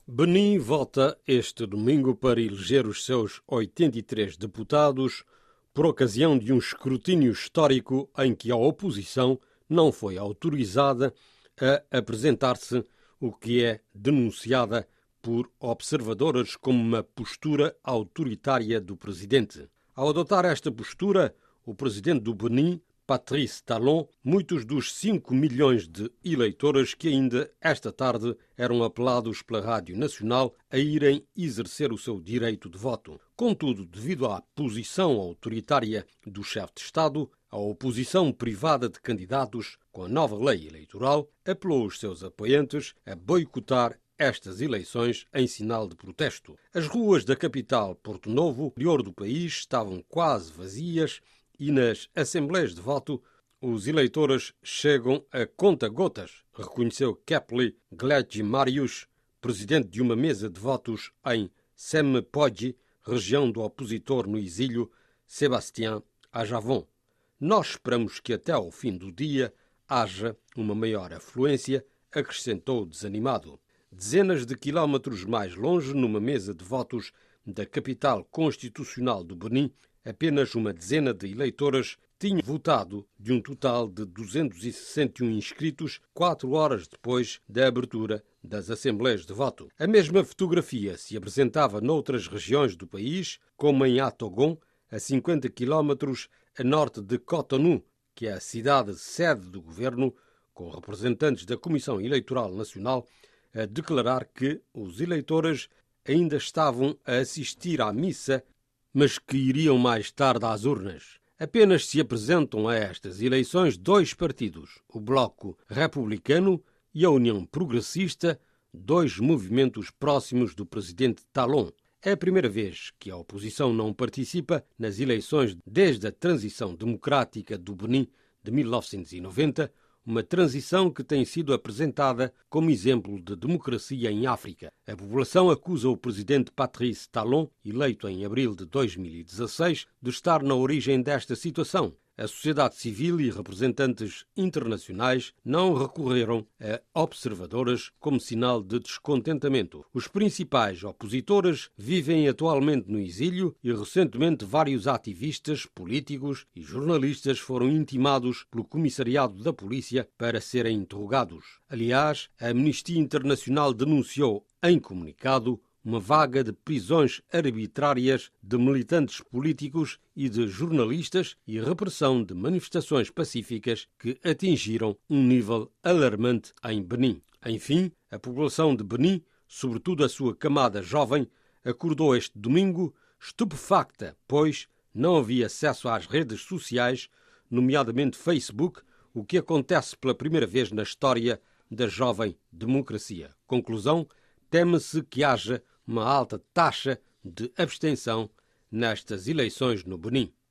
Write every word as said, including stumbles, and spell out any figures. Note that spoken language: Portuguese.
Benin vota este domingo para eleger os seus oitenta e três deputados por ocasião de um escrutínio histórico em que a oposição não foi autorizada a apresentar-se, o que é denunciada por observadores como uma postura autoritária do presidente. Ao adotar esta postura, o presidente do Benin, Patrice Talon, muitos dos cinco milhões de eleitores que ainda esta tarde eram apelados pela Rádio Nacional a irem exercer o seu direito de voto. Contudo, devido à posição autoritária do chefe de Estado, a oposição privada de candidatos com a nova lei eleitoral apelou os seus apoiantes a boicotar estas eleições em sinal de protesto. As ruas da capital Porto Novo, interior do país, estavam quase vazias e nas assembleias de voto os eleitores chegam a conta-gotas, reconheceu Kepli Gledimarius, presidente de uma mesa de votos em Semepodji, região do opositor no exílio Sébastien Ajavon. Nós esperamos que até ao fim do dia haja uma maior afluência, acrescentou desanimado. Dezenas de quilómetros mais longe, numa mesa de votos da capital constitucional do Benin, apenas uma dezena de eleitores tinham votado de um total de duzentos e sessenta e um inscritos, quatro horas depois da abertura das assembleias de voto. A mesma fotografia se apresentava noutras regiões do país, como em Atogon, a cinquenta quilómetros a norte de Cotonou, que é a cidade sede do governo, com representantes da Comissão Eleitoral Nacional a declarar que os eleitores ainda estavam a assistir à missa, mas que iriam mais tarde às urnas. Apenas se apresentam a estas eleições dois partidos, o Bloco Republicano e a União Progressista, dois movimentos próximos do presidente Talon. É a primeira vez que a oposição não participa nas eleições desde a transição democrática do Benin de mil novecentos e noventa, uma transição que tem sido apresentada como exemplo de democracia em África. A população acusa o presidente Patrice Talon, eleito em abril de dois mil e dezasseis, de estar na origem desta situação. A sociedade civil e representantes internacionais não recorreram a observadores como sinal de descontentamento. Os principais opositores vivem atualmente no exílio e recentemente vários ativistas, políticos e jornalistas foram intimados pelo comissariado da polícia para serem interrogados. Aliás, a Amnistia Internacional denunciou em comunicado uma vaga de prisões arbitrárias de militantes políticos e de jornalistas e repressão de manifestações pacíficas que atingiram um nível alarmante em Benin. Enfim, a população de Benin, sobretudo a sua camada jovem, acordou este domingo estupefacta, pois não havia acesso às redes sociais, nomeadamente Facebook, o que acontece pela primeira vez na história da jovem democracia. Conclusão, teme-se que haja uma alta taxa de abstenção nestas eleições no Benin.